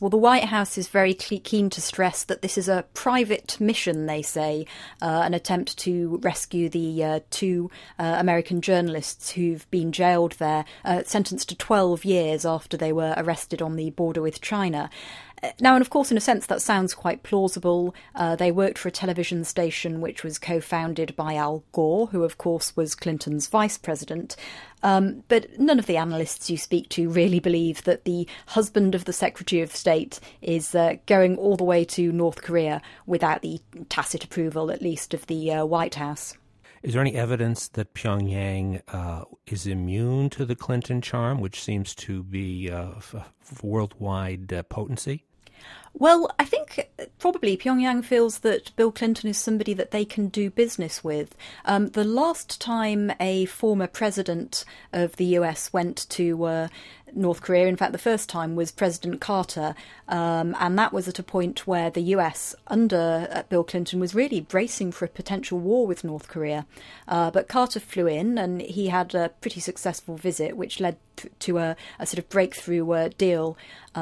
Well, the White House is very keen to stress that this is a private mission, they say, an attempt to rescue the two American journalists who've been jailed there, sentenced to 12 years after they were arrested on the border with China. Now, and of course, in a sense, that sounds quite plausible. They worked for a television station which was co-founded by Al Gore, who, of course, was Clinton's vice president. But none of the analysts you speak to really believe that the husband of the Secretary of State is going all the way to North Korea without the tacit approval, at least, of the White House. Is there any evidence that Pyongyang is immune to the Clinton charm, which seems to be worldwide potency? Well, I think probably Pyongyang feels that Bill Clinton is somebody that they can do business with. The last time a former president of the US went to North Korea, in fact, the first time was President Carter, and that was at a point where the US, under Bill Clinton, was really bracing for a potential war with North Korea. But Carter flew in, and he had a pretty successful visit, which led to a sort of breakthrough deal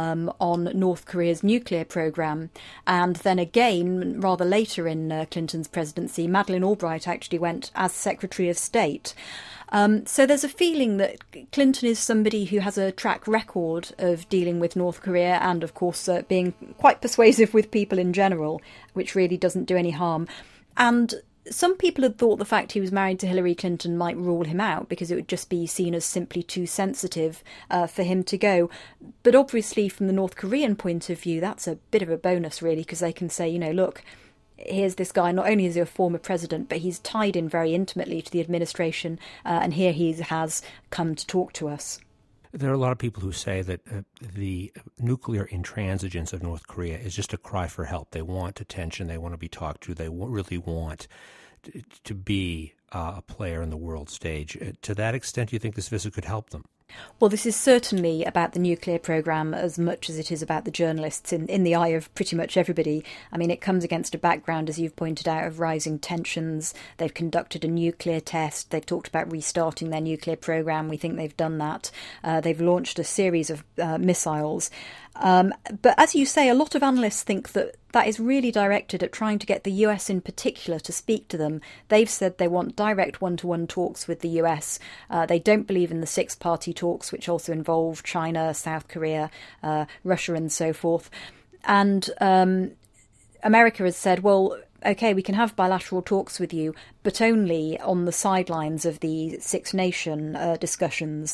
on North Korea's nuclear programme. And then again, rather later in Clinton's presidency, Madeleine Albright actually went as Secretary of State. So there's a feeling that Clinton is somebody who has a track record of dealing with North Korea and, of course, being quite persuasive with people in general, which really doesn't do any harm. And some people had thought the fact he was married to Hillary Clinton might rule him out because it would just be seen as simply too sensitive for him to go. But obviously, from the North Korean point of view, that's a bit of a bonus, really, because they can say, you know, look, here's this guy, not only is he a former president, but he's tied in very intimately to the administration, and here he has come to talk to us. There are a lot of people who say that the nuclear intransigence of North Korea is just a cry for help. They want attention. They want to be talked to. They really want to be a player in the world stage. To that extent, do you think this visit could help them? Well, this is certainly about the nuclear programme as much as it is about the journalists in the eye of pretty much everybody. I mean, it comes against a background, as you've pointed out, of rising tensions. They've conducted a nuclear test. They've talked about restarting their nuclear programme. We think they've done that. They've launched a series of missiles. But as you say, a lot of analysts think that that is really directed at trying to get the US in particular to speak to them. They've said they want direct one-to-one talks with the US. They don't believe in the six-party talks, which also involve China, South Korea, Russia and so forth. And America has said, well, OK, we can have bilateral talks with you, but only on the sidelines of the Six Nation discussions.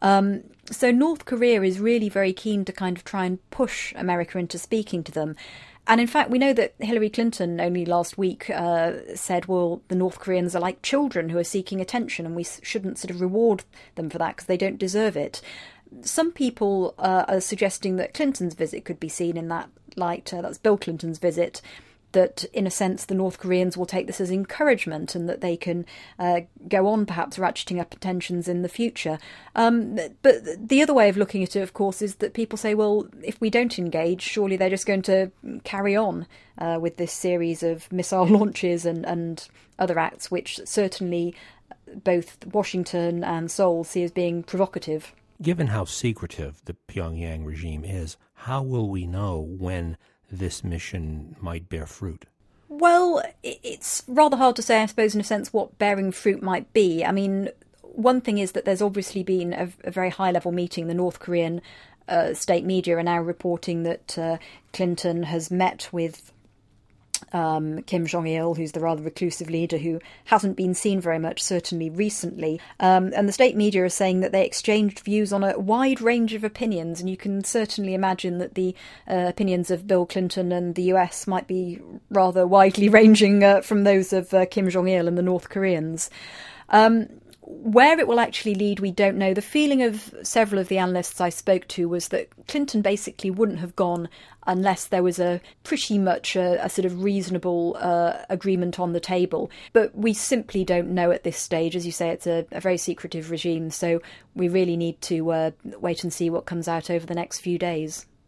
So North Korea is really very keen to kind of try and push America into speaking to them. And in fact, we know that Hillary Clinton only last week said, well, the North Koreans are like children who are seeking attention and we shouldn't sort of reward them for that because they don't deserve it. Some people are suggesting that Clinton's visit could be seen in that light. That's Bill Clinton's visit. That, in a sense, the North Koreans will take this as encouragement and that they can go on perhaps ratcheting up tensions in the future. But the other way of looking at it, of course, is that people say, well, if we don't engage, surely they're just going to carry on with this series of missile launches and other acts, which certainly both Washington and Seoul see as being provocative. Given how secretive the Pyongyang regime is, how will we know when this mission might bear fruit? Well, it's rather hard to say, I suppose, in a sense, what bearing fruit might be. I mean, one thing is that there's obviously been a very high-level meeting. The North Korean state media are now reporting that Clinton has met with Kim Jong-il, who's the rather reclusive leader who hasn't been seen very much, certainly recently. And the state media are saying that they exchanged views on a wide range of opinions, and you can certainly imagine that the opinions of Bill Clinton and the US might be rather widely ranging from those of Kim Jong-il and the North Koreans. Where it will actually lead, we don't know. The feeling of several of the analysts I spoke to was that Clinton basically wouldn't have gone unless there was a pretty much a sort of reasonable agreement on the table. But we simply don't know at this stage. As you say, it's a very secretive regime, so we really need to wait and see what comes out over the next few days.